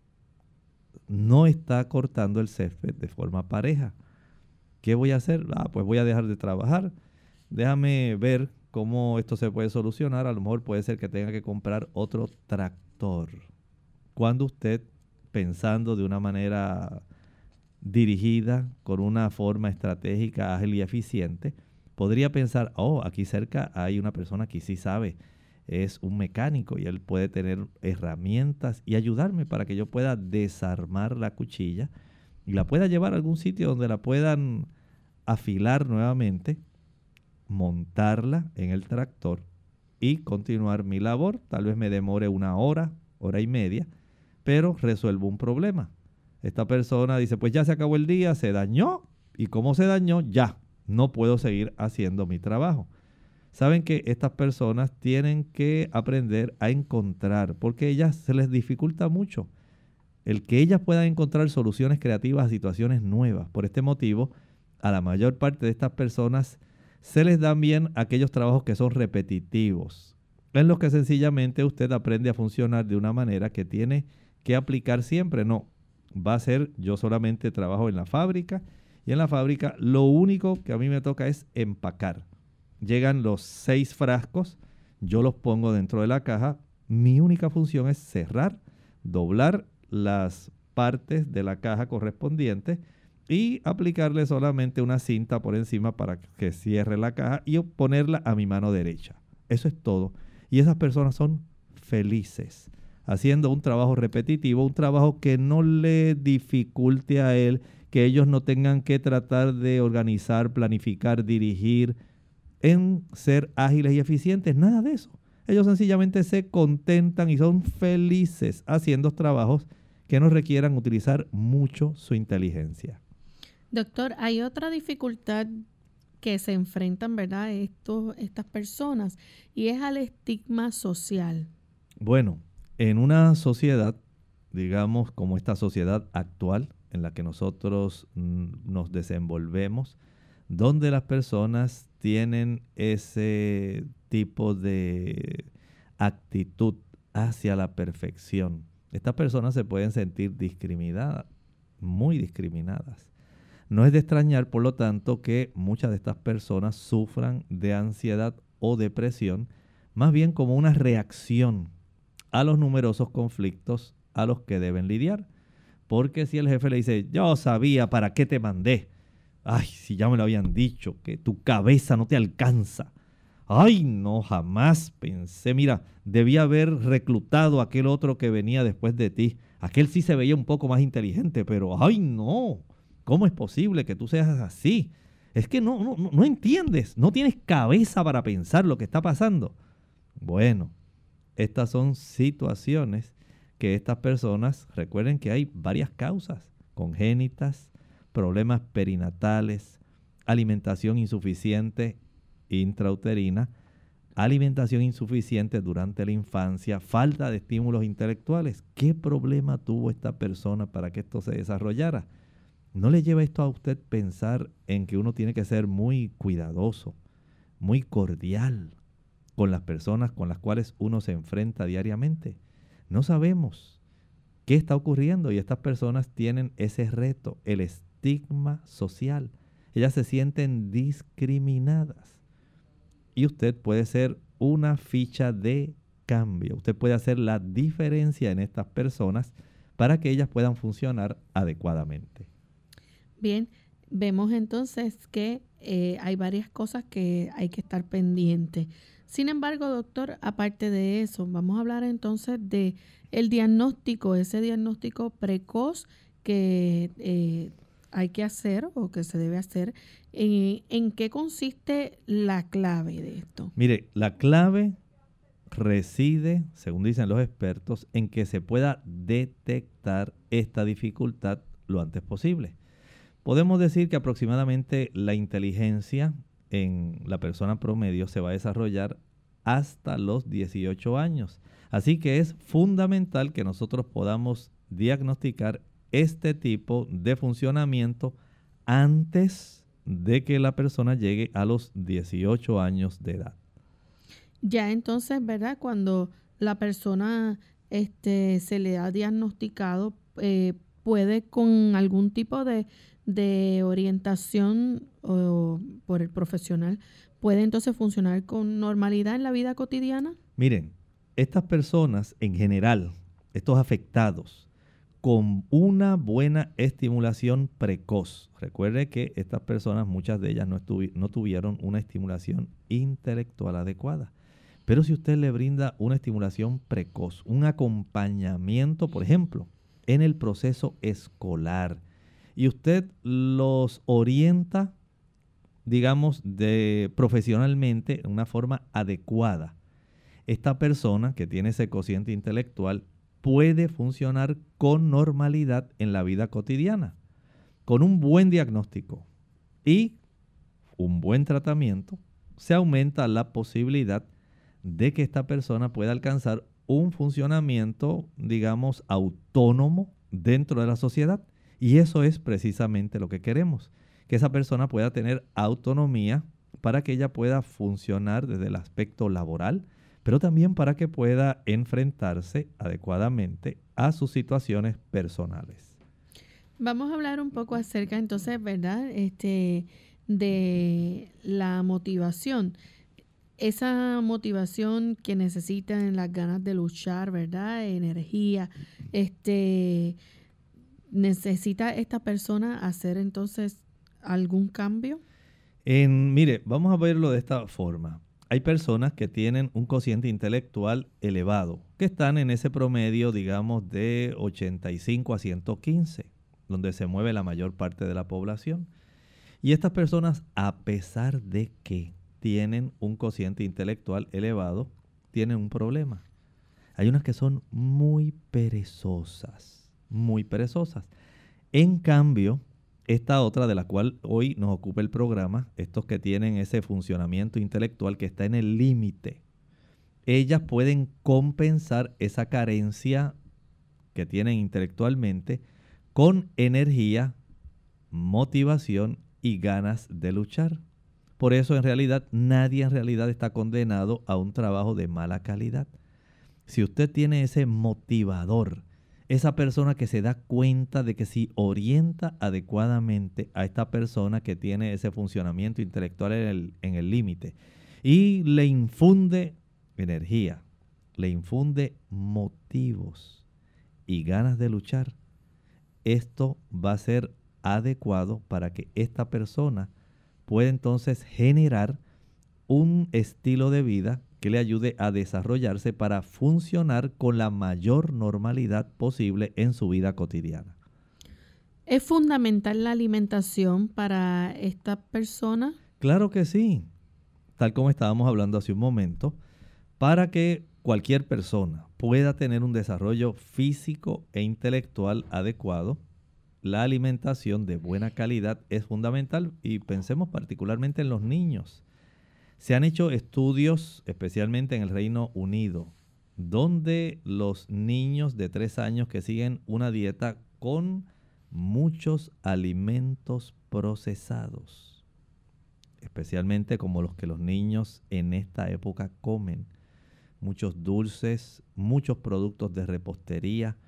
No está cortando el césped de forma pareja. ¿Qué voy a hacer? Ah, pues voy a dejar de trabajar. Déjame ver cómo esto se puede solucionar. A lo mejor puede ser que tenga que comprar otro tractor. Cuando usted, pensando de una manera dirigida, con una forma estratégica, ágil y eficiente, podría pensar, oh, aquí cerca hay una persona que sí sabe, es un mecánico y él puede tener herramientas y ayudarme para que yo pueda desarmar la cuchilla y la pueda llevar a algún sitio donde la puedan afilar nuevamente, montarla en el tractor y continuar mi labor. Tal vez me demore una hora, hora y media, pero resuelvo un problema. Esta persona dice, pues ya se acabó el día, se dañó. ¿Y cómo se dañó? Ya, no puedo seguir haciendo mi trabajo. Saben que estas personas tienen que aprender a encontrar, porque a ellas se les dificulta mucho el que ellas puedan encontrar soluciones creativas a situaciones nuevas. Por este motivo, a la mayor parte de estas personas se les dan bien aquellos trabajos que son repetitivos, en los que sencillamente usted aprende a funcionar de una manera que tiene que aplicar siempre. No, va a ser, yo solamente trabajo en la fábrica y en la fábrica lo único que a mí me toca es empacar. Llegan los seis frascos, yo los pongo dentro de la caja, mi única función es cerrar, doblar las partes de la caja correspondientes y aplicarle solamente una cinta por encima para que cierre la caja y ponerla a mi mano derecha. Eso es todo. Y esas personas son felices haciendo un trabajo repetitivo, un trabajo que no le dificulte a él, que ellos no tengan que tratar de organizar, planificar, dirigir, en ser ágiles y eficientes, nada de eso. Ellos sencillamente se contentan y son felices haciendo trabajos que no requieran utilizar mucho su inteligencia. Doctor, hay otra dificultad que se enfrentan, ¿verdad?, estos, estas personas, y es al estigma social. Bueno, en una sociedad, digamos como esta sociedad actual en la que nosotros mm, nos desenvolvemos, donde las personas tienen ese tipo de actitud hacia la perfección, estas personas se pueden sentir discriminadas, muy discriminadas. No es de extrañar, por lo tanto, que muchas de estas personas sufran de ansiedad o depresión, más bien como una reacción a los numerosos conflictos a los que deben lidiar. Porque si el jefe le dice, yo sabía para qué te mandé, ay, si ya me lo habían dicho, que tu cabeza no te alcanza. Ay, no, jamás pensé, mira, debía haber reclutado a aquel otro que venía después de ti. Aquel sí se veía un poco más inteligente, pero ay, no, ¿cómo es posible que tú seas así? Es que no, no, no entiendes, no tienes cabeza para pensar lo que está pasando. Bueno, estas son situaciones que estas personas, recuerden que hay varias causas congénitas, problemas perinatales, alimentación insuficiente intrauterina, alimentación insuficiente durante la infancia, falta de estímulos intelectuales. ¿Qué problema tuvo esta persona para que esto se desarrollara? ¿No le lleva esto a usted pensar en que uno tiene que ser muy cuidadoso, muy cordial con las personas con las cuales uno se enfrenta diariamente? No sabemos qué está ocurriendo y estas personas tienen ese reto, el estigma social. Ellas se sienten discriminadas. Y usted puede ser una ficha de cambio. Usted puede hacer la diferencia en estas personas para que ellas puedan funcionar adecuadamente. Bien, vemos entonces que eh, hay varias cosas que hay que estar pendientes. Sin embargo, doctor, aparte de eso, vamos a hablar entonces de el diagnóstico, ese diagnóstico precoz que eh, hay que hacer o que se debe hacer. ¿En, en qué consiste la clave de esto? Mire, la clave reside, según dicen los expertos, en que se pueda detectar esta dificultad lo antes posible. Podemos decir que aproximadamente la inteligencia en la persona promedio se va a desarrollar hasta los dieciocho años. Así que es fundamental que nosotros podamos diagnosticar este tipo de funcionamiento antes de que la persona llegue a los dieciocho años de edad. Ya entonces, ¿verdad? Cuando la persona este, se le ha diagnosticado, eh, puede con algún tipo de, de orientación o por el profesional, ¿puede entonces funcionar con normalidad en la vida cotidiana? Miren, estas personas en general, estos afectados, con una buena estimulación precoz. Recuerde que estas personas, muchas de ellas no, estuvi- no tuvieron una estimulación intelectual adecuada. Pero si usted le brinda una estimulación precoz, un acompañamiento, por ejemplo, en el proceso escolar, y usted los orienta, digamos, de profesionalmente en una forma adecuada, esta persona que tiene ese cociente intelectual puede funcionar con normalidad en la vida cotidiana, con un buen diagnóstico y un buen tratamiento. Se aumenta la posibilidad de que esta persona pueda alcanzar un funcionamiento, digamos, autónomo dentro de la sociedad. Y eso es precisamente lo que queremos, que esa persona pueda tener autonomía para que ella pueda funcionar desde el aspecto laboral, pero también para que pueda enfrentarse adecuadamente a sus situaciones personales. Vamos a hablar un poco acerca entonces, ¿verdad? Este, de la motivación. Esa motivación que necesitan, las ganas de luchar, ¿verdad? Energía. Este, ¿necesita esta persona hacer entonces algún cambio? En, mire, vamos a verlo de esta forma. Hay personas que tienen un cociente intelectual elevado, que están en ese promedio, digamos, de ochenta y cinco a ciento quince, donde se mueve la mayor parte de la población. Y estas personas, a pesar de que tienen un cociente intelectual elevado, tienen un problema. Hay unas que son muy perezosas, muy perezosas. En cambio, esta otra de la cual hoy nos ocupa el programa, estos que tienen ese funcionamiento intelectual que está en el límite, ellas pueden compensar esa carencia que tienen intelectualmente con energía, motivación y ganas de luchar. Por eso en realidad nadie en realidad está condenado a un trabajo de mala calidad. Si usted tiene ese motivador, esa persona que se da cuenta de que si orienta adecuadamente a esta persona que tiene ese funcionamiento intelectual en el, en el límite y le infunde energía, le infunde motivos y ganas de luchar, esto va a ser adecuado para que esta persona pueda entonces generar un estilo de vida que le ayude a desarrollarse para funcionar con la mayor normalidad posible en su vida cotidiana. ¿Es fundamental la alimentación para esta persona? Claro que sí, tal como estábamos hablando hace un momento, para que cualquier persona pueda tener un desarrollo físico e intelectual adecuado, la alimentación de buena calidad es fundamental y pensemos particularmente en los niños. Se han hecho estudios, especialmente en el Reino Unido, donde los niños de tres años que siguen una dieta con muchos alimentos procesados, especialmente como los que los niños en esta época comen, muchos dulces, muchos productos de repostería,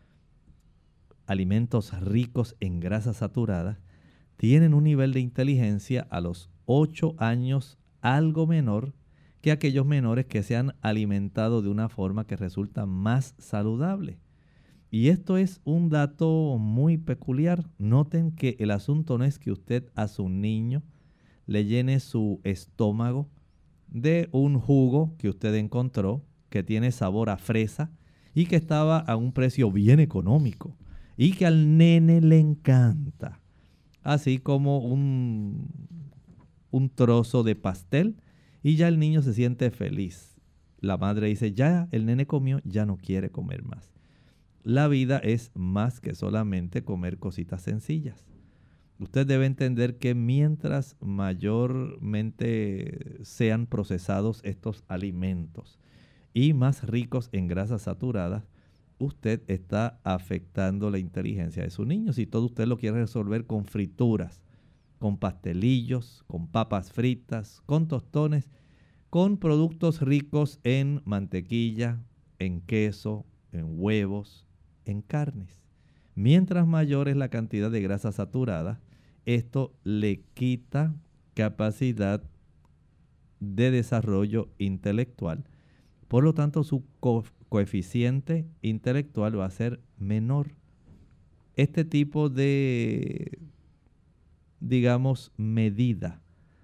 alimentos ricos en grasas saturadas, tienen un nivel de inteligencia a los ocho años algo menor que aquellos menores que se han alimentado de una forma que resulta más saludable. Y esto es un dato muy peculiar. Noten que el asunto no es que usted a su niño le llene su estómago de un jugo que usted encontró que tiene sabor a fresa y que estaba a un precio bien económico y que al nene le encanta, así como un, un trozo de pastel, y ya el niño se siente feliz. La madre dice, ya el nene comió, ya no quiere comer más. La vida es más que solamente comer cositas sencillas. Usted debe entender que mientras mayormente sean procesados estos alimentos y más ricos en grasas saturadas, usted está afectando la inteligencia de su niño. Si todo usted lo quiere resolver con frituras, con pastelillos, con papas fritas, con tostones, con productos ricos en mantequilla, en queso, en huevos, en carnes. Mientras mayor es la cantidad de grasa saturada, esto le quita capacidad de desarrollo intelectual. Por lo tanto, su co- coeficiente intelectual va a ser menor. Este tipo de, digamos, medida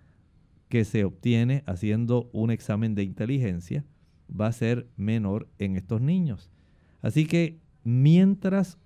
que se obtiene haciendo un examen de inteligencia va a ser menor en estos niños. Así que mientras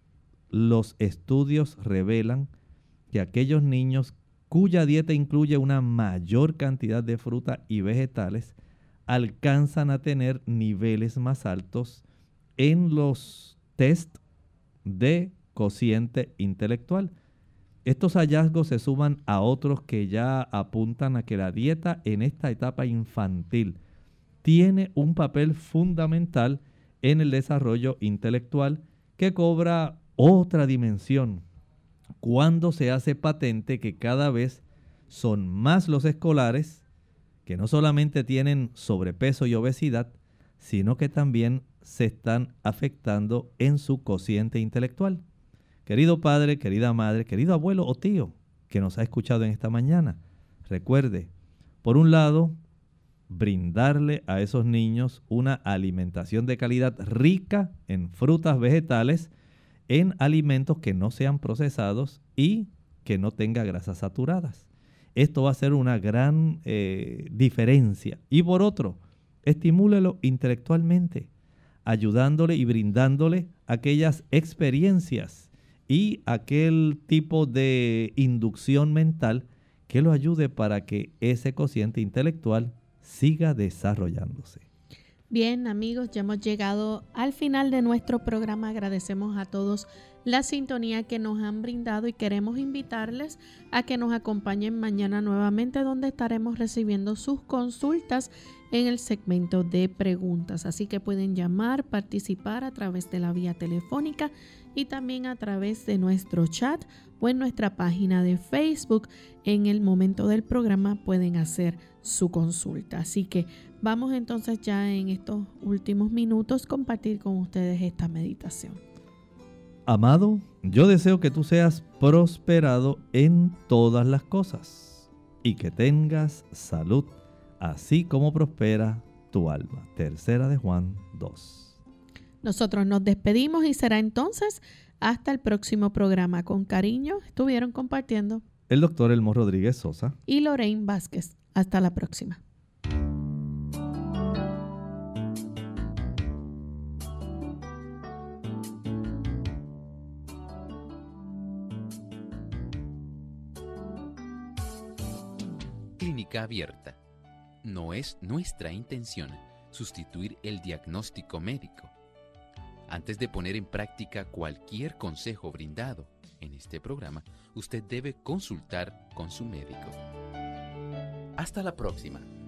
los estudios revelan que aquellos niños cuya dieta incluye una mayor cantidad de fruta y vegetales alcanzan a tener niveles más altos en los test de cociente intelectual. Estos hallazgos se suman a otros que ya apuntan a que la dieta en esta etapa infantil tiene un papel fundamental en el desarrollo intelectual que cobra otra dimensión cuando se hace patente que cada vez son más los escolares que no solamente tienen sobrepeso y obesidad, sino que también se están afectando en su cociente intelectual. Querido padre, querida madre, querido abuelo o tío que nos ha escuchado en esta mañana, recuerde, por un lado, brindarle a esos niños una alimentación de calidad rica en frutas, vegetales, en alimentos que no sean procesados y que no tenga grasas saturadas. Esto va a ser una gran eh, diferencia. Y por otro, estimúlelo intelectualmente, ayudándole y brindándole aquellas experiencias y aquel tipo de inducción mental que lo ayude para que ese cociente intelectual siga desarrollándose. Bien, amigos, ya hemos llegado al final de nuestro programa. Agradecemos a todos la sintonía que nos han brindado y queremos invitarles a que nos acompañen mañana nuevamente, donde estaremos recibiendo sus consultas en el segmento de preguntas. Así que pueden llamar, participar a través de la vía telefónica y también a través de nuestro chat o en nuestra página de Facebook. En el momento del programa pueden hacer su consulta. Así que vamos entonces ya en estos últimos minutos compartir con ustedes esta meditación. Amado, yo deseo que tú seas prosperado en todas las cosas y que tengas salud, así como prospera tu alma. Tercera de Juan dos. Nosotros nos despedimos y será entonces hasta el próximo programa. Con cariño estuvieron compartiendo el doctor Elmo Rodríguez Sosa y Lorraine Vázquez. Hasta la próxima. Clínica Abierta. No es nuestra intención sustituir el diagnóstico médico. Antes de poner en práctica cualquier consejo brindado en este programa, usted debe consultar con su médico. Hasta la próxima.